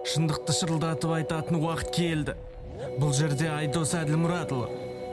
Шындықты шырылдатып айтатын уақыт келді. Бұл жерде Айдос Әділмұратұлы.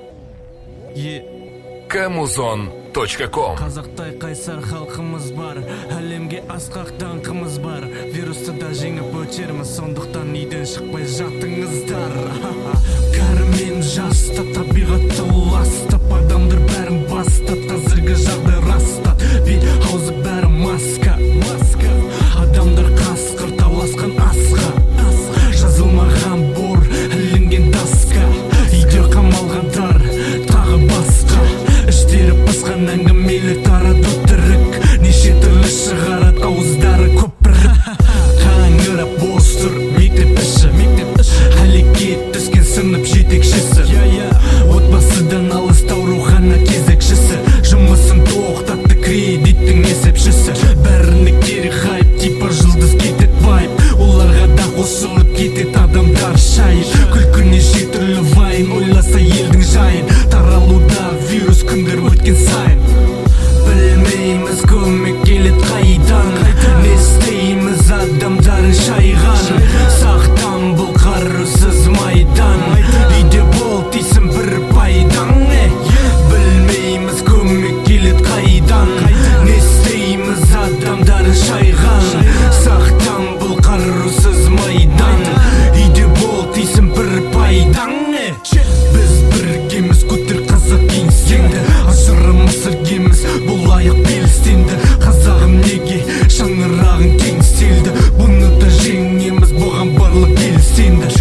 Камузон.ком. Қазақтай қайсар халқымыз бар, әлемге асқақ даңқымыз бар. Вирусты да жеңіп өтерміз, сондықтан үйден шықпай жатыңыздар. Кәрімен жастап, табиғатты ластап, адамдар бәрін бастап, қазіргі жағдай растап. Бет аузы бәрі маска. Адамдар қасқыр, тауласқан асқа. Жазылмаған бор, ілінген таска. Үйде қамалғандар, тағы басқа. Іштері пысқан әңгімелер тарату тірік. Неше түрлі шығарат ауыздары көпіріп. Қаңырап бос тұр мектеп іші. Әлекет түскен сынып жетекшісі. Отбасыдан алыс аурухана кезекшісі. Жұмысын тоқтатты кредиттің есепшісі. Бәріне керек хайп, типа жұлдыз кетет вайп. Оларға да қосылып кетет адамдар шайып. Күлкіне жетірлі вайн, ойласа елдің жайын. Таралуда вирус күндер өткен сайын. Білмейміз көмек келет қайдан. Не істейміз адамдарын шайған. Сақтан бұл қарусыз майдан. Үйде бол тейсін бір пайдан. Білмейміз көмек келет қайдан. Не істейміз адамдарын шайған. Сақтан бұл қарусыз майдан. Үйде бол тейсін бір пайдан. Біз біргеміз, көтер қазақ еңсеңді. Ажырымыз іргеміз, бұл аяқ белістенді. Қазағым неге шаңырағын кеңселді. Бұны да жеңеміз, бұған барлық белсенді.